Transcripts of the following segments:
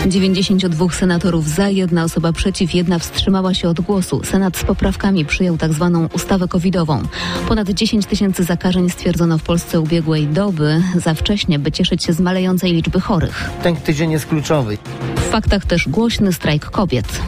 92 senatorów za, 1 osoba przeciw, 1 wstrzymała się od głosu. Senat z poprawkami przyjął tzw. ustawę covidową. Ponad 10 000 zakażeń stwierdzono w Polsce ubiegłej doby. Za wcześnie, by cieszyć się z malejącej liczby chorych. Ten tydzień jest kluczowy. W faktach też głośny strajk kobiet.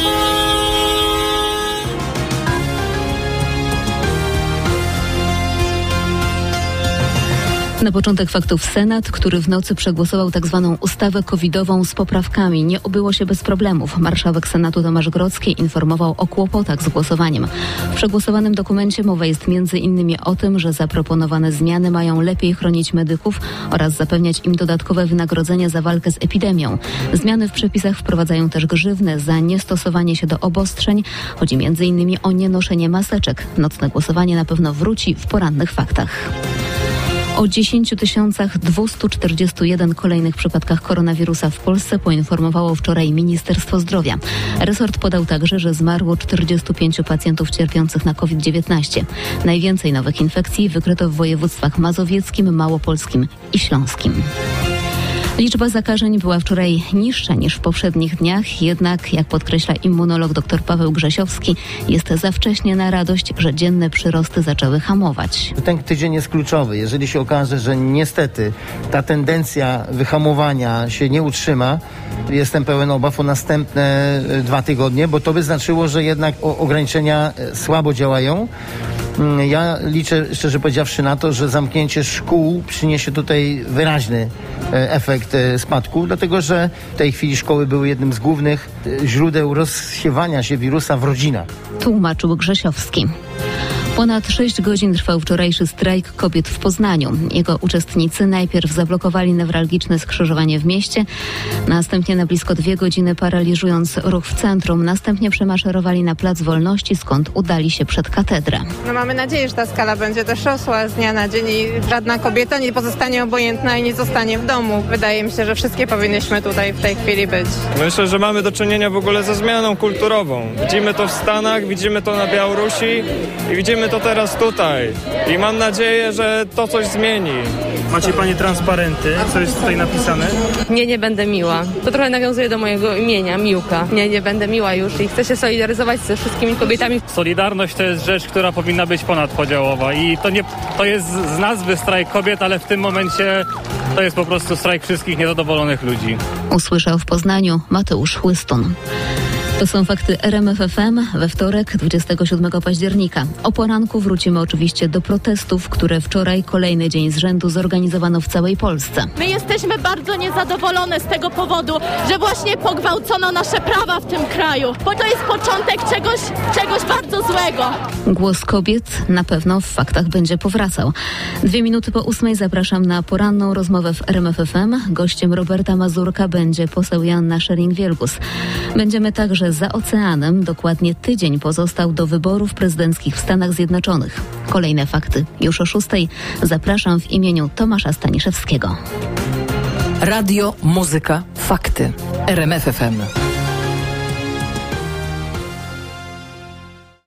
Na początek faktów Senat, który w nocy przegłosował tzw. ustawę covidową z poprawkami. Nie obyło się bez problemów. Marszałek Senatu Tomasz Grodzki informował o kłopotach z głosowaniem. W przegłosowanym dokumencie mowa jest m.in. o tym, że zaproponowane zmiany mają lepiej chronić medyków oraz zapewniać im dodatkowe wynagrodzenie za walkę z epidemią. Zmiany w przepisach wprowadzają też grzywnę za niestosowanie się do obostrzeń. Chodzi m.in. o nienoszenie maseczek. Nocne głosowanie na pewno wróci w porannych faktach. O 10 241 kolejnych przypadkach koronawirusa w Polsce poinformowało wczoraj Ministerstwo Zdrowia. Resort podał także, że zmarło 45 pacjentów cierpiących na COVID-19. Najwięcej nowych infekcji wykryto w województwach mazowieckim, małopolskim i śląskim. Liczba zakażeń była wczoraj niższa niż w poprzednich dniach, jednak, jak podkreśla immunolog dr Paweł Grzesiowski, jest za wcześnie na radość, że dzienne przyrosty zaczęły hamować. Ten tydzień jest kluczowy. Jeżeli się okaże, że niestety ta tendencja wyhamowania się nie utrzyma, jestem pełen obaw o następne 2 tygodnie, bo to by znaczyło, że jednak ograniczenia słabo działają. Ja liczę, szczerze powiedziawszy, na to, że zamknięcie szkół przyniesie tutaj wyraźny efekt spadku, dlatego że w tej chwili szkoły były jednym z głównych źródeł rozsiewania się wirusa w rodzinach. Tłumaczył Grzesiowski. Ponad 6 godzin trwał wczorajszy strajk kobiet w Poznaniu. Jego uczestnicy najpierw zablokowali newralgiczne skrzyżowanie w mieście, następnie na blisko 2 godziny paraliżując ruch w centrum, następnie przemaszerowali na Plac Wolności, skąd udali się przed katedrę. Mamy nadzieję, że ta skala będzie też rosła z dnia na dzień i żadna kobieta nie pozostanie obojętna i nie zostanie w domu. Wydaje mi się, że wszystkie powinnyśmy tutaj w tej chwili być. Myślę, że mamy do czynienia w ogóle ze zmianą kulturową. Widzimy to w Stanach, widzimy to na Białorusi i widzimy to teraz tutaj. I mam nadzieję, że to coś zmieni. Macie Panie transparenty? Co jest tutaj napisane? Nie będę miła. To trochę nawiązuje do mojego imienia, Miłka. Nie będę miła już i chcę się solidaryzować ze wszystkimi kobietami. Solidarność to jest rzecz, która powinna być ponadpodziałowa i to jest z nazwy strajk kobiet, ale w tym momencie to jest po prostu strajk wszystkich niezadowolonych ludzi. Usłyszał w Poznaniu Mateusz Chłystun. To są fakty RMF FM we wtorek, 27 października. O poranku wrócimy oczywiście do protestów, które wczoraj kolejny dzień z rzędu zorganizowano w całej Polsce. My jesteśmy bardzo niezadowolone z tego powodu, że właśnie pogwałcono nasze prawa w tym kraju, bo to jest początek czegoś bardzo złego. Głos kobiet na pewno w faktach będzie powracał. 2 minuty po 8 zapraszam na poranną rozmowę w RMF FM. Gościem Roberta Mazurka będzie poseł Joanna Scheuring-Wielgus. Będziemy także za oceanem. Dokładnie tydzień pozostał do wyborów prezydenckich w Stanach Zjednoczonych. Kolejne fakty już o 6. Zapraszam w imieniu Tomasza Staniszewskiego. Radio, muzyka, fakty. RMF FM.